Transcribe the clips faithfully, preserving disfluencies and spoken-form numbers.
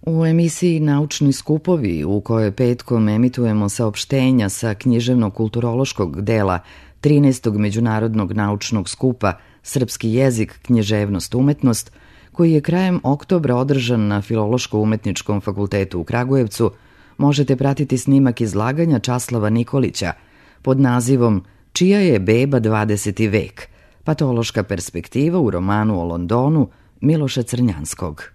U emisiji Naučni skupovi, u kojoj petkom emitujemo saopštenja sa književno-kulturološkog dela trinaestog međunarodnog naučnog skupa Srpski jezik, književnost, umetnost, koji je krajem oktobra održan na Filološko-umetničkom fakultetu u Kragujevcu, možete pratiti snimak izlaganja Časlava Nikolića pod nazivom Čija je beba dvadeseti vek? Patološka perspektiva u romanu o Londonu Miloša Crnjanskog.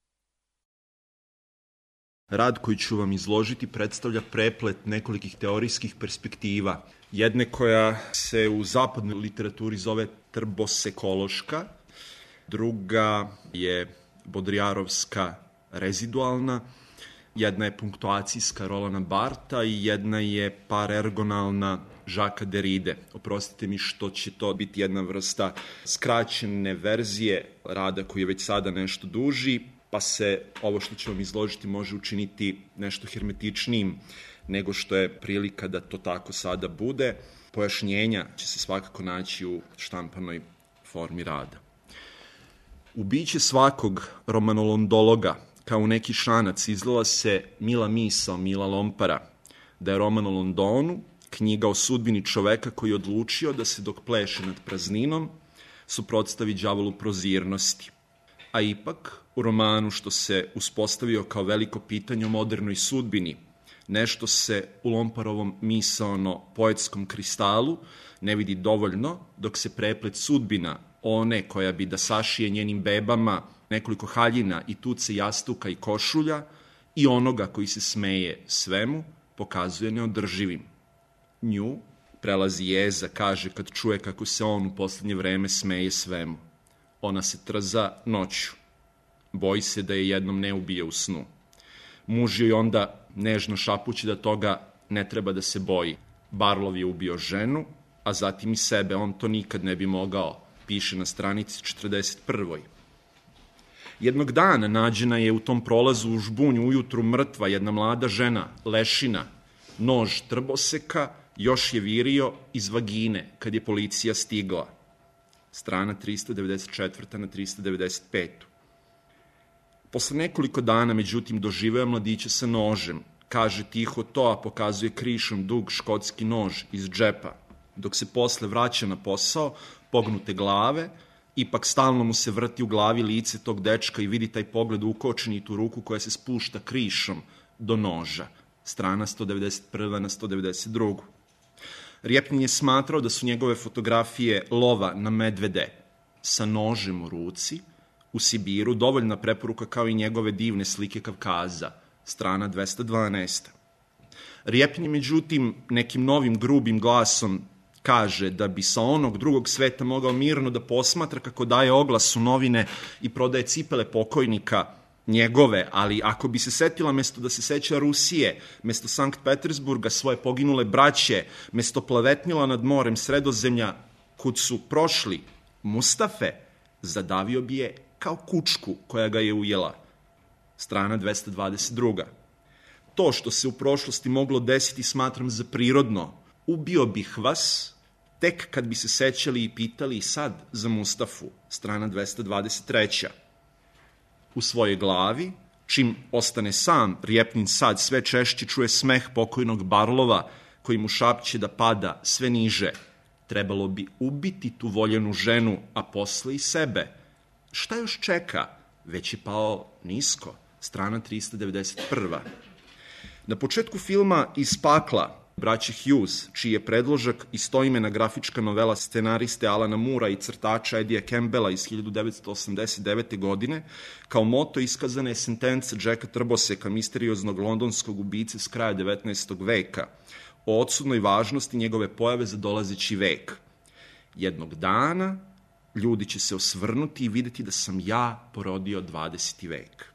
Rad koji ću vam izložiti predstavlja preplet nekolikih teorijskih perspektiva. Jedne koja se u zapadnoj literaturi zove trbosekološka, druga je bodrijarovska rezidualna, jedna je punktuacijska Rolana Barta i jedna je parergonalna Žaka Deride. Oprostite mi što će to biti jedna vrsta skraćene verzije rada koji je već sada nešto duži, pa se ovo što ću vam izložiti može učiniti nešto hermetičnijim nego što je prilika da to tako sada bude. Pojašnjenja će se svakako naći u štampanoj formi rada. U biće svakog romanolondologa, kao u neki šanac, izlila se mila misao Mila Lompara, da je roman o Londonu knjiga o sudbini čoveka koji je odlučio da se dok pleše nad prazninom suprotstavi đavolu prozirnosti. A ipak, u romanu što se uspostavio kao veliko pitanje o modernoj sudbini, nešto se u Lomparovom misaono-poetskom kristalu ne vidi dovoljno, dok se preplet sudbina one koja bi da sašije njenim bebama nekoliko haljina i tuce jastuka i košulja i onoga koji se smeje svemu, pokazuje neodrživim. Nju prelazi jeza, kaže kad čuje kako se on u poslednje vreme smeje svemu. Ona se trza noću. Boji se da je jednom ne ubije u snu. Muž joj onda nežno šapući da toga ne treba da se boji. Barlov je ubio ženu, a zatim i sebe. On to nikad ne bi mogao, piše na stranici četrdeset prvoj. Jednog dana nađena je u tom prolazu u žbunju ujutru mrtva jedna mlada žena, lešina. Nož trboseka još je virio iz vagine kad je policija stigla. Strana trista devedeset četvrta na trista devedeset peta. Posle nekoliko dana, međutim, doživeo mladića sa nožem. Kaže tiho to, a pokazuje krišom dug škotski nož iz džepa. Dok se posle vraća na posao, pognute glave, ipak stalno mu se vrti u glavi lice tog dečka i vidi taj pogled ukočeni i tu ruku koja se spušta krišom do noža. Strana sto devedeset prva na sto devedeset druga. Rjepnin je smatrao da su njegove fotografije lova na medvede sa nožem u ruci u Sibiru dovoljna preporuka kao i njegove divne slike Kavkaza, strana dvesta dvanaest. Rjepnin je međutim nekim novim grubim glasom kaže da bi sa onog drugog sveta mogao mirno da posmatra kako daje oglas u novine i prodaje cipele pokojnika njegove, ali ako bi se setila mesto da se seća Rusije, mesto Sankt Petersburga, svoje poginule braće, mesto plavetnila nad morem Sredozemlja, kud su prošli Mustafe, zadavio bi je kao kučku koja ga je ujela. Strana dvesta dvadeset druga. To što se u prošlosti moglo desiti smatram za prirodno. Ubio bih vas tek kad bi se sećali i pitali sad za Mustafu. Strana dvesta dvadeset treća. U svojoj glavi, čim ostane sam, Rjepnin sad sve češće čuje smeh pokojnog Barlova koji mu šapće da pada sve niže. Trebalo bi ubiti tu voljenu ženu, a posle i sebe. Šta još čeka? Već je pao nisko. Strana trista devedeset prva. Na početku filma Iz pakla, braće Hughes, čiji je predložak istoimena grafička novela scenariste Alana Moora i crtača Edija Campbella iz hiljadu devetsto osamdeset devete. godine, kao moto iskazana je sentenca Jacka Trboseka, misterioznog londonskog ubice s kraja devetnaestog veka, o odsudnoj važnosti njegove pojave za dolazeći vek. Jednog dana ljudi će se osvrnuti i videti da sam ja porodio dvadeseti vek.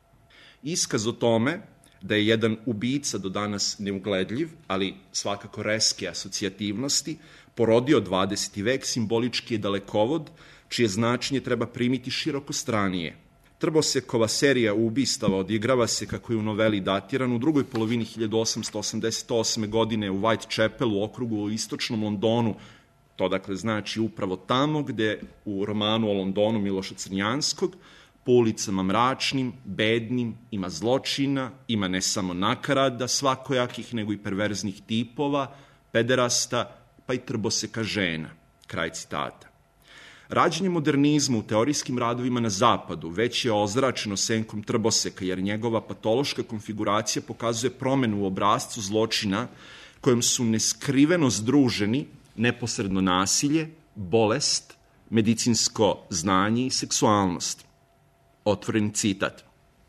Iskaz o tome da je jedan ubica do danas neugledljiv, ali svakako reske asocijativnosti, porodio dvadeseti vek, simbolički je dalekovod, čije značenje treba primiti široko stranije. Trbosekova serija ubistava odigrava se, kako je u noveli datiran, u drugoj polovini hiljadu osamsto osamdeset osme. godine u Whitechapelu, u okrugu u istočnom Londonu. To dakle znači upravo tamo gde u romanu o Londonu Miloša Crnjanskog po ulicama mračnim, bednim, ima zločina, ima ne samo nakarada svakojakih, nego i perverznih tipova, pederasta, pa i trboseka žena. Kraj citata. Rađenje modernizma u teorijskim radovima na zapadu već je ozračeno senkom trboseka, jer njegova patološka konfiguracija pokazuje promenu u obrascu zločina kojom su neskriveno združeni neposredno nasilje, bolest, medicinsko znanje i seksualnost. Otvoreni citat.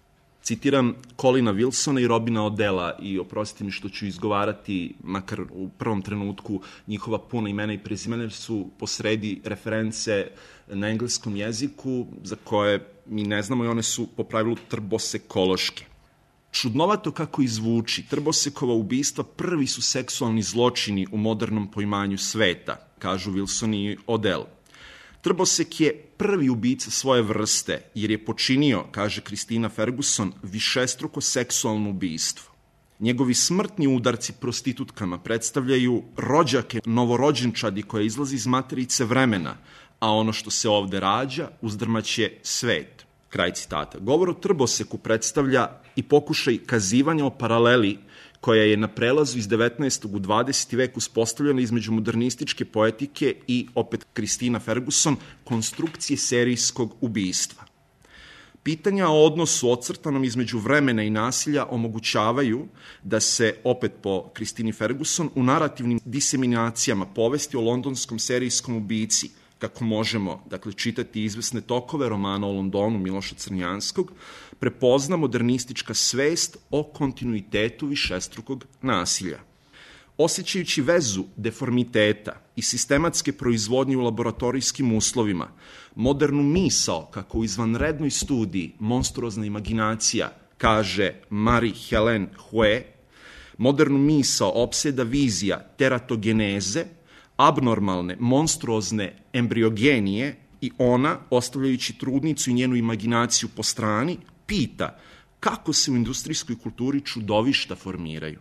Citiram Colina Wilsona i Robina Odela i oprostite mi što ću izgovarati, makar u prvom trenutku, njihova puna imena i prezimena, jer su posredi reference na engleskom jeziku za koje mi ne znamo i one su po pravilu trbosekološke. Čudnovato kako izvuči, Trbosekova ubistva prvi su seksualni zločini u modernom poimanju sveta, kažu Wilson i Odell. Trbosek je prvi ubica svoje vrste, jer je počinio, kaže Kristina Ferguson, višestruko seksualno ubistvo. Njegovi smrtni udarci prostitutkama predstavljaju rođake novorođenčadi koja izlazi iz materice vremena, a ono što se ovde rađa uzdrmaće svet. Kraj citata. Govor o Trboseku predstavlja i pokušaj kazivanja o paraleli koja je na prelazu iz devetnaestog u dvadeseti vek uspostavljena između modernističke poetike i, opet Kristina Ferguson, konstrukcije serijskog ubistva. Pitanja o odnosu ocrtanom između vremena i nasilja omogućavaju da se, opet po Kristini Ferguson, u narativnim diseminacijama povesti o londonskom serijskom ubici, kako možemo, dakle, čitati izvesne tokove romana o Londonu Miloša Crnjanskog, prepozna modernistička svest o kontinuitetu višestrukog nasilja. Osjećajući vezu deformiteta i sistematske proizvodnje u laboratorijskim uslovima, modernu misao, kako u izvanrednoj studiji Monstruozna imaginacija, kaže Marie-Hélène Hue, modernu misao opseda vizija teratogeneze, abnormalne, monstruozne embriogenije i ona, ostavljajući trudnicu i njenu imaginaciju po strani, pita kako se u industrijskoj kulturi čudovišta formiraju.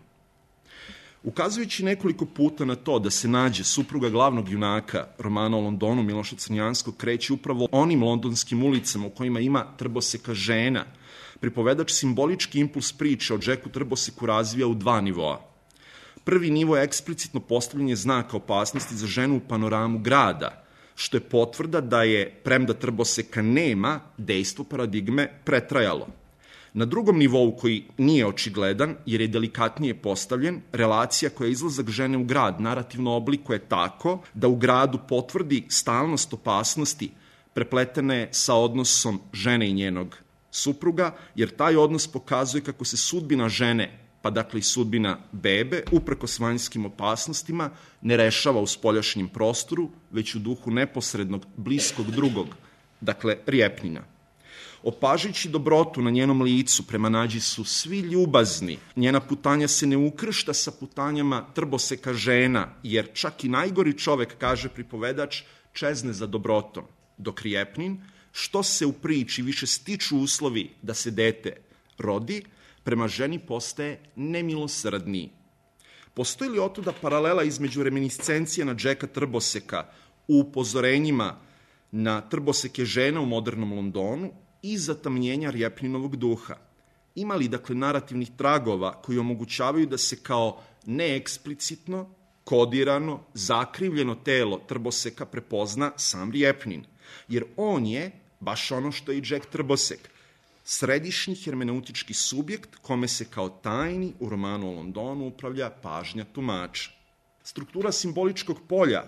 Ukazujući nekoliko puta na to da se nađe supruga glavnog junaka romana o Londonu Miloša Crnjanskog kreće upravo onim londonskim ulicama u kojima ima Trboseka žena, pripovedač simbolički impuls priče o Jacku Trboseku razvija u dva nivoa. Prvi nivo je eksplicitno postavljanje znaka opasnosti za ženu u panoramu grada, što je potvrda da je, premda Trboseka nema, dejstvo paradigme pretrajalo. Na drugom nivou, koji nije očigledan, jer je delikatnije postavljen, relacija koja je izlazak žene u grad narativno oblikuje tako da u gradu potvrdi stalnost opasnosti prepletene sa odnosom žene i njenog supruga, jer taj odnos pokazuje kako se sudbina žene, pa dakle i sudbina bebe, uprkos vanjskim opasnostima, ne rešava u spoljašnjem prostoru, već u duhu neposrednog, bliskog drugog, dakle Rjepnjina. Opažajući dobrotu na njenom licu, prema Nađi su svi ljubazni. Njena putanja se ne ukršta sa putanjama Trboseka žena, jer čak i najgori čovek, kaže pripovedač, čezne za dobrotom. Dok Rjepnin, što se u priči više stiču uslovi da se dete rodi, prema ženi postaje nemilosrdniji. Postoji li otuda paralela između reminiscencije na Jacka Trboseka u upozorenjima na Trboseke žena u modernom Londonu i zatamnjenja Rjepninovog duha? Ima li, dakle, narativnih tragova koji omogućavaju da se kao neeksplicitno, kodirano, zakrivljeno telo Trboseka prepozna sam Rjepnin? Jer on je, baš ono što je i Jack Trbosek, središnji hermeneutički subjekt kome se kao tajni u romanu o Londonu upravlja pažnja tumača. Struktura simboličkog polja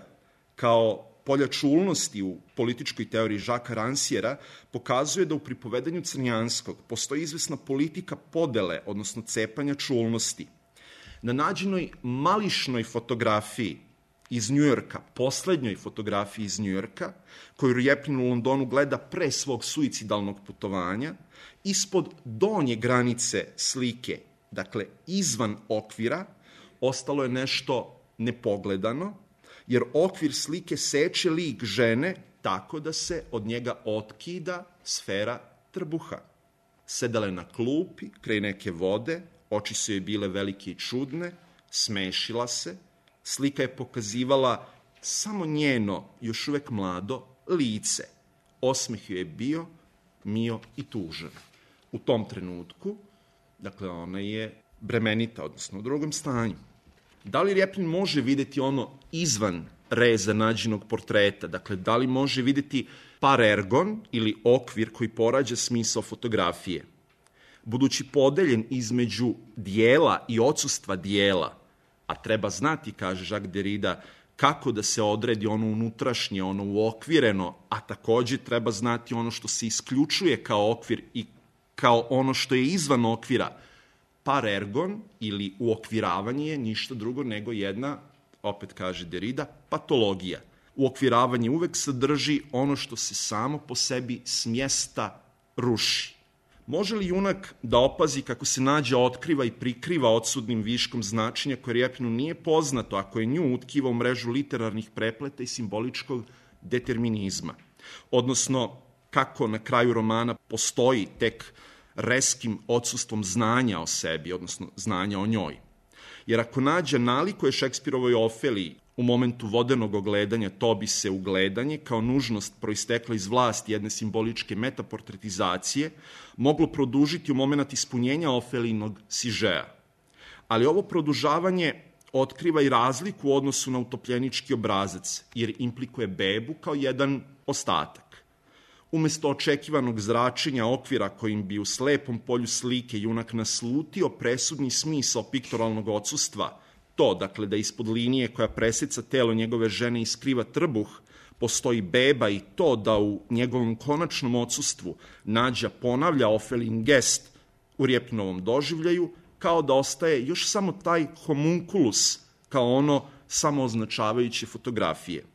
kao polja čulnosti u političkoj teoriji Žaka Ranciera pokazuje da u pripovedanju Crnjanskog postoji izvesna politika podele, odnosno cepanja čulnosti. Na nađenoj mališnoj fotografiji iz Njujorka, poslednjoj fotografiji iz Njujorka, koju Rjepnin u Londonu gleda pre svog suicidalnog putovanja, ispod donje granice slike, dakle izvan okvira, ostalo je nešto nepogledano, jer okvir slike seče lik žene tako da se od njega otkida sfera trbuha. Sedala je na klupi, kraj neke vode, oči su joj bile velike i čudne, smešila se, slika je pokazivala samo njeno, još uvek mlado, lice. Osmeh joj je bio mio i tužan. U tom trenutku, dakle, ona je bremenita, odnosno u drugom stanju. Da li Rjepnin može videti ono izvan reza Nađinog portreta? Dakle, da li može videti parergon ili okvir koji porađa smisao fotografije? Budući podeljen između dijela i odsustva dijela, a treba znati, kaže Jacques Derrida, kako da se odredi ono unutrašnje, ono uokvireno, a takođe treba znati ono što se isključuje kao okvir i kao ono što je izvan okvira. Parergon ili uokviravanje je ništa drugo nego jedna, opet kaže Derrida, patologija. Uokviravanje uvek sadrži ono što se samo po sebi s mjesta ruši. Može li junak da opazi kako se Nađa otkriva i prikriva odsudnim viškom značenja koje Rjepinu nije poznato, ako je nju utkiva u mrežu literarnih prepleta i simboličkog determinizma? Odnosno, kako na kraju romana postoji tek reskim odsustvom znanja o sebi, odnosno znanja o njoj. Jer ako Nađa nalikuje Šekspirovoj Ofeliji u momentu vodenog ogledanja Tobise u gledanje kao nužnost proistekla iz vlasti jedne simboličke metaportretizacije, moglo produžiti u moment ispunjenja Ofelijnog sižea. Ali ovo produžavanje otkriva i razliku u odnosu na utopljenički obrazac, jer implikuje bebu kao jedan ostatak. Umesto očekivanog zračenja okvira kojim bi u slepom polju slike junak naslutio presudni smisao piktoralnog odsustva, to, dakle, da ispod linije koja preseca telo njegove žene i skriva trbuh, postoji beba i to da u njegovom konačnom odsustvu Nađa ponavlja Ofelijin gest u Rjepinovom doživljaju, kao da ostaje još samo taj homunculus, kao ono samooznačavajuće fotografije.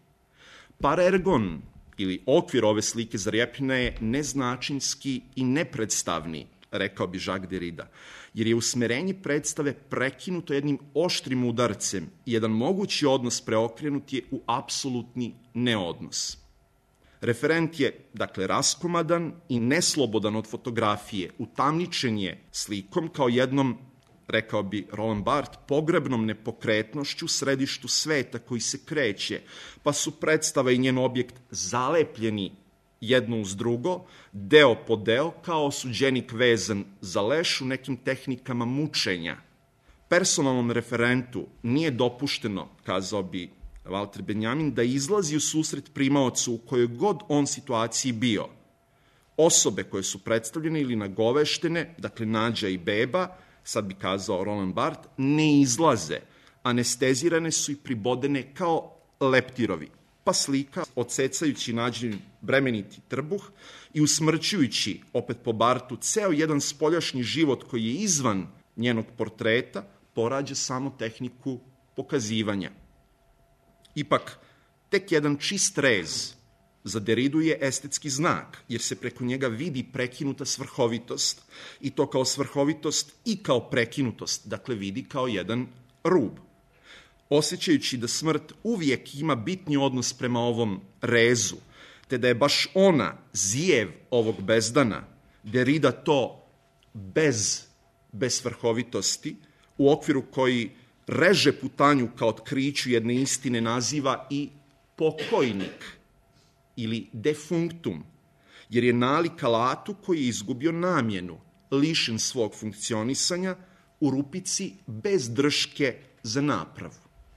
Parergon, ili okvir ove slike za Rjepina, je neznačinski i nepredstavni, rekao bi Jacques Derrida, jer je usmerenje predstave prekinuto jednim oštrim udarcem i jedan mogući odnos preokrenut je u apsolutni neodnos. Referent je, dakle, raskomadan i neslobodan od fotografije, utamničen je slikom kao jednom, rekao bi Roland Barthes, pogrebnom nepokretnošću u središtu sveta koji se kreće, pa su predstava i njen objekt zalepljeni jedno uz drugo, deo po deo, kao osuđenik vezan za leš u nekim tehnikama mučenja. Personalnom referentu nije dopušteno, kazao bi Walter Benjamin, da izlazi u susret primaocu u kojoj god on situaciji bio. Osobe koje su predstavljene ili nagoveštene, dakle Nađa i beba, sad bi kazao Roland Barthes, ne izlaze, anestezirane su i pribodene kao leptirovi, pa slika, odsecajući Nađin bremeniti trbuh i usmrćujući, opet po Barthu, ceo jedan spoljašnji život koji je izvan njenog portreta, porađa samo tehniku pokazivanja. Ipak, tek jedan čist rez za Derridu je estetski znak, jer se preko njega vidi prekinuta svrhovitost, i to kao svrhovitost i kao prekinutost, dakle vidi kao jedan rub. Osjećajući da smrt uvijek ima bitni odnos prema ovom rezu, te da je baš ona zijev ovog bezdana, Derrida to bez, bez svrhovitosti, u okviru koji reže putanju kao otkriću jedne istine, naziva i pokojnik ili defunctum, jer je nalik alatu koji je izgubio namjenu, lišen svog funkcionisanja, u rupici bez drške za napravu.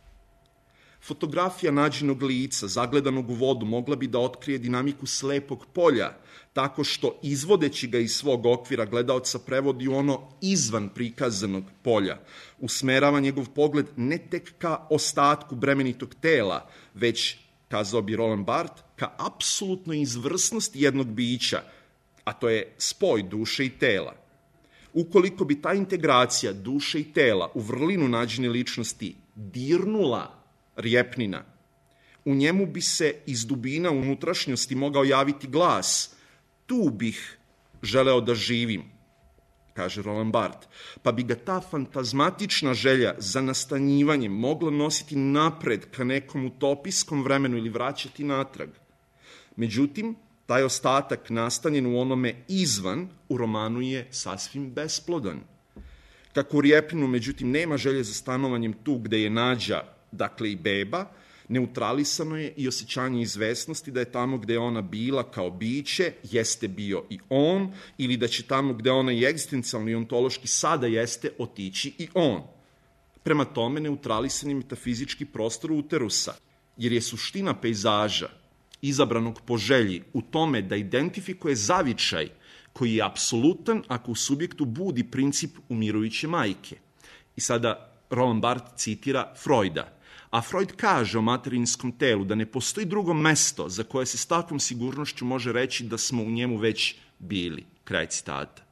Fotografija Nađinog lica, zagledanog u vodu, mogla bi da otkrije dinamiku slepog polja, tako što, izvodeći ga iz svog okvira, gledaoca prevodi u ono izvan prikazanog polja, usmerava njegov pogled ne tek ka ostatku bremenitog tela, već, kazao bi Roland Barthes, ka apsolutnoj izvrsnosti jednog bića, a to je spoj duše i tela. Ukoliko bi ta integracija duše i tela u vrlinu Nađine ličnosti dirnula Rjepnina, u njemu bi se iz dubina unutrašnjosti mogao javiti glas: tu bih želeo da živim, kaže Roland Barthes, pa bi ga ta fantazmatična želja za nastanjivanjem mogla nositi napred ka nekom utopijskom vremenu ili vraćati natrag. Međutim, taj ostatak nastanjen u onome izvan u romanu je sasvim besplodan. Kako u Rjepinu, međutim, nema želje za stanovanjem tu gde je Nađa, dakle i beba, Neutralisano je i osjećanje izvesnosti da je tamo gde je ona bila kao biće, jeste bio i on, ili da će tamo gde ona i egzistencijalno i ontološki sada jeste otići i on. Prema tome, neutralisan je metafizički prostor uterusa, jer je suština pejzaža, izabranog po želji, u tome da identifikuje zavičaj koji je apsolutan ako u subjektu budi princip umirujuće majke. I sada Roland Barthes citira Freuda. A Freud kaže o materinskom telu da ne postoji drugo mesto za koje se s takvom sigurnošću može reći da smo u njemu već bili. Kraj citata.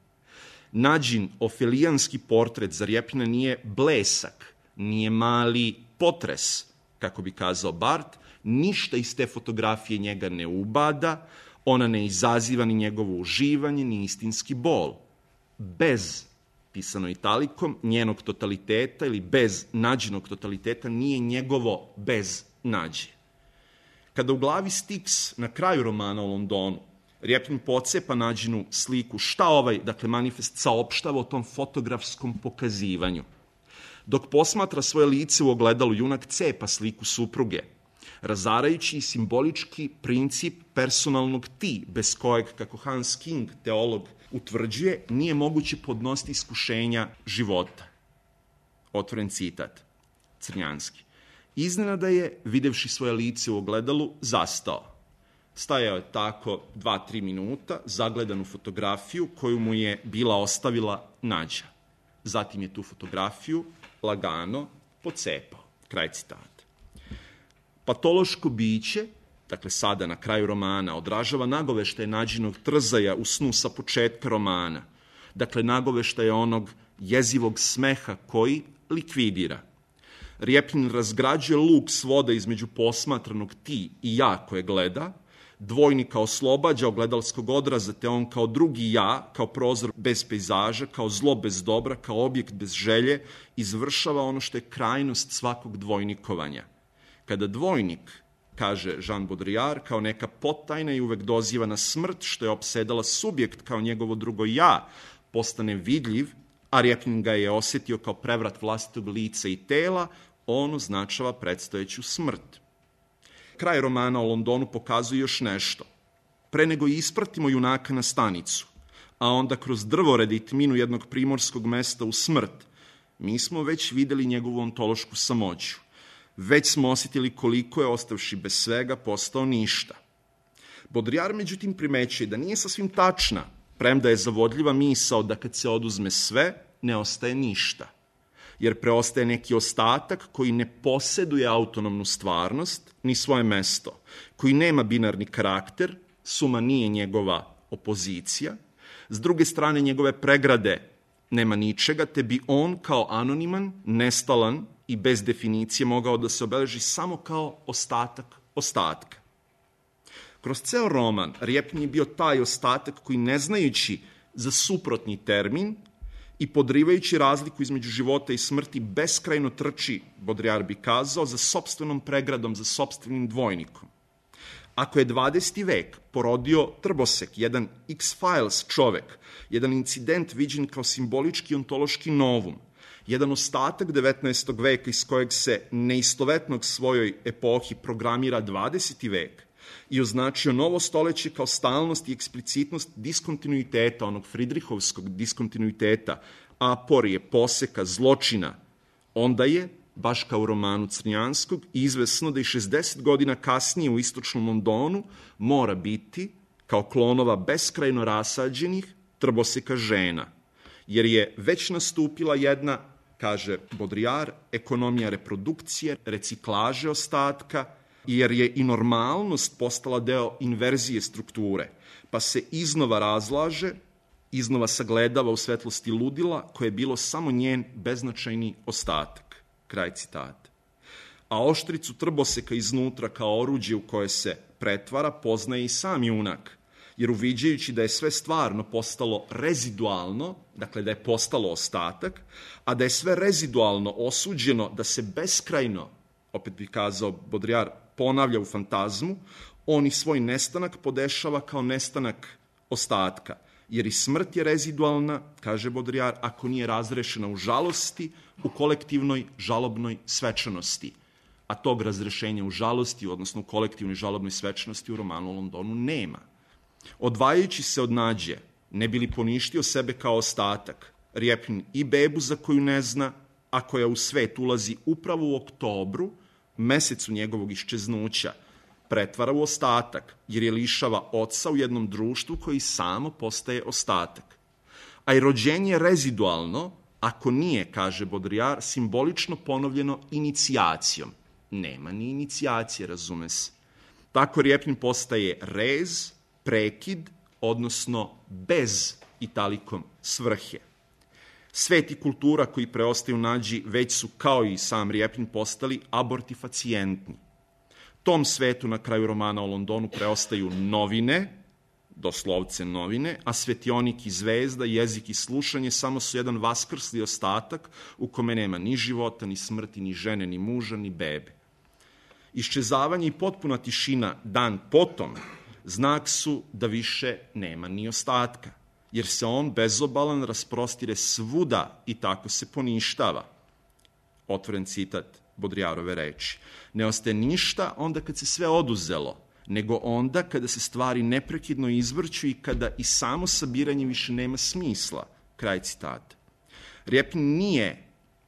Nađin ofelijanski portret Zarjepina nije blesak, nije mali potres, kako bi kazao Barthes, ništa iz te fotografije njega ne ubada, ona ne izaziva ni njegovo uživanje, ni istinski bol. Bez, pisano italikom, njenog totaliteta ili bez nađenog totaliteta nije njegovo bez nađe. Kada u glavi Styx na kraju romana o Londonu Rjepin pocepa nađenu sliku šta ovaj, dakle, manifest saopštava o tom fotografskom pokazivanju. Dok posmatra svoje lice u ogledalu, junak cepa sliku supruge, razarajući i simbolički princip personalnog ti, bez kojeg, kako Hans King, teolog, utvrđuje, nije moguće podnositi iskušenja života. Otvoren citat, Crnjanski. Iznenada je, videvši svoje lice u ogledalu, zastao. Stajao je tako dva, tri minuta, zagledan u fotografiju koju mu je bila ostavila Nađa. Zatim je tu fotografiju lagano pocepao. Kraj citata. Patološko biće, dakle sada na kraju romana, odražava nagoveštaje Nađinog trzaja u snu sa početka romana. Dakle, nagoveštaje onog jezivog smeha koji likvidira. Rjepin razgrađuje luk svoda između posmatranog ti i ja koje gleda, dvojnika oslobađa ogledalskog odraza, te on kao drugi ja, kao prozor bez pejzaža, kao zlo bez dobra, kao objekt bez želje, izvršava ono što je krajnost svakog dvojnikovanja. Kada dvojnik, kaže Jean Baudrillard, kao neka potajna i uvek dozivana smrt, što je opsedala subjekt kao njegovo drugo ja, postane vidljiv, a Rjepin ga je osetio kao prevrat vlastitog lica i tela, on označava predstojeću smrt. Kraj romana o Londonu pokazuje još nešto. Pre nego ispratimo junaka na stanicu, a onda kroz drvored i tminu jednog primorskog mesta u smrt, mi smo već videli njegovu ontološku samoću. Već smo osjetili koliko je, ostavši bez svega, postao ništa. Baudrillard, međutim, primećuje da nije sasvim tačna, premda je zavodljiva misao da kad se oduzme sve, ne ostaje ništa. Jer preostaje neki ostatak koji ne poseduje autonomnu stvarnost, ni svoje mesto, koji nema binarni karakter, suma nije njegova opozicija, s druge strane njegove pregrade nema ničega, te bi on kao anoniman, nestalan i bez definicije mogao da se obeleži samo kao ostatak ostatka. Kroz ceo roman Rjepin je bio taj ostatak koji, ne znajući za suprotni termin i podrivajući razliku između života i smrti, beskrajno trči, Baudrillard bi kazao, za sopstvenom pregradom, za sopstvenim dvojnikom. Ako je dvadeseti vek porodio Trbosek, jedan X-Files čovek, jedan incident viđen kao simbolički ontološki novum, jedan ostatak devetnaestog veka iz kojeg se neistovetnog svojoj epohi programira dvadeseti vek i označio novo stoleće kao stalnost i eksplicitnost diskontinuiteta, onog Fridrihovskog diskontinuiteta, aporije, poseka, zločina, onda je, baš kao u romanu Crnjanskog, izvesno da i šezdeset godina kasnije u istočnom Londonu mora biti, kao klonova beskrajno rasađenih, trboseka žena, jer je već nastupila jedna, kaže Baudrillard, ekonomija reprodukcije, reciklaže ostatka, jer je i normalnost postala deo inverzije strukture, pa se iznova razlaže, iznova sagledava u svetlosti ludila koje je bilo samo njen beznačajni ostatak. Kraj citata. A oštricu trboseka iznutra kao oruđe u koje se pretvara poznaje i sam junak, jer uviđajući da je sve stvarno postalo rezidualno, dakle da je postalo ostatak, a da je sve rezidualno osuđeno da se beskrajno, opet bi kazao Baudrillard, ponavlja u fantazmu, on i svoj nestanak podešava kao nestanak ostatka, jer i smrt je rezidualna, kaže Baudrillard, ako nije razrešena u žalosti, u kolektivnoj žalobnoj svečanosti. a tog razrešenja u žalosti, odnosno u kolektivnoj žalobnoj svečanosti u romanu o Londonu nema. Odvajajući se od nađe, ne bi li poništio sebe kao ostatak, Rjepin i bebu za koju ne zna, a koja u svet ulazi upravo u oktobru, mesecu njegovog iščeznuća, pretvara u ostatak, jer je lišava oca u jednom društvu koji samo postaje ostatak. A i rođenje je rezidualno, ako nije, kaže Baudrillard, simbolično ponovljeno inicijacijom. Nema ni inicijacije, razume se. Tako Rjepin postaje rez, prekid, odnosno bez italikom svrhe. Svet i kultura koji preostaju nađi već su, kao i sam Rjepin, postali abortifacijentni. Tom svetu na kraju romana o Londonu preostaju novine, doslovce novine, a svetionik i zvezda, jezik i slušanje samo su jedan vaskrsli ostatak u kome nema ni života, ni smrti, ni žene, ni muža, ni bebe. Iščezavanje i potpuna tišina dan potom znak su da više nema ni ostatka, jer se on bezobalan rasprostire svuda i tako se poništava. Otvoren citat Baudrillardove reči. Ne ostaje ništa onda kad se sve oduzelo, nego onda kada se stvari neprekidno izvrću i kada i samo sabiranje više nema smisla. Kraj citata. Rjepin nije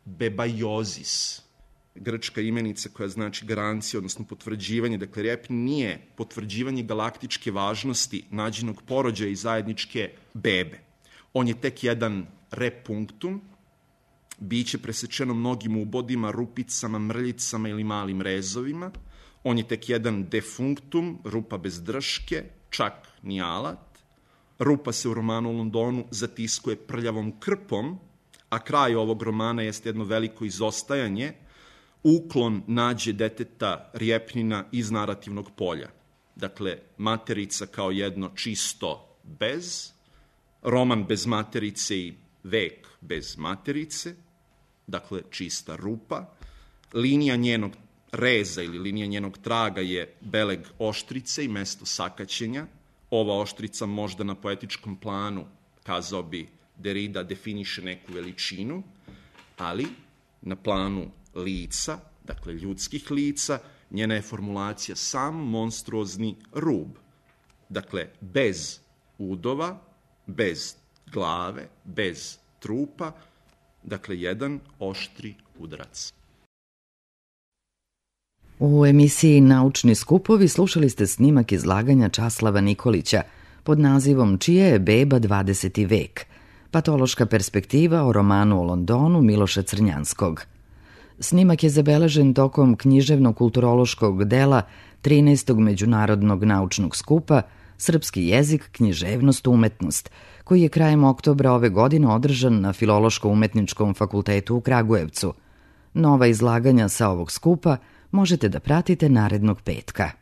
bebaiozis, grčka imenica koja znači garancija, odnosno potvrđivanje. Dakle, Rjepin nije potvrđivanje galaktičke važnosti nađenog porođaja i zajedničke bebe. On je tek jedan repunktum, biće presečeno mnogim ubodima, rupicama, mrljicama ili malim rezovima. On je tek jedan defunktum, rupa bez drške, čak ni alat. Rupa se u romanu o Londonu zatiskuje prljavom krpom, a kraj ovog romana jeste jedno veliko izostajanje, uklon nađe deteta Rjepnina iz narativnog polja. Dakle, materica kao jedno čisto bez, roman bez materice i vek bez materice, dakle, čista rupa. Linija njenog reza ili linija njenog traga je beleg oštrice i mesto sakaćenja. Ova oštrica možda na poetičkom planu, kazao bi Derrida, definiše neku veličinu, ali na planu lica, dakle ljudskih lica, njena je formulacija sam monstruozni rub. Dakle, bez udova, bez glave, bez trupa, dakle, jedan oštri udarac. U emisiji Naučni skupovi slušali ste snimak izlaganja Časlava Nikolića pod nazivom Čija je beba dvadeseti vek? Patološka perspektiva o romanu o Londonu Miloša Crnjanskog. Snimak je zabeležen tokom književno-kulturološkog dela trinaestog međunarodnog naučnog skupa Srpski jezik, književnost, umetnost, koji je krajem oktobra ove godine održan na Filološko-umetničkom fakultetu u Kragujevcu. Nova izlaganja sa ovog skupa možete da pratite narednog petka.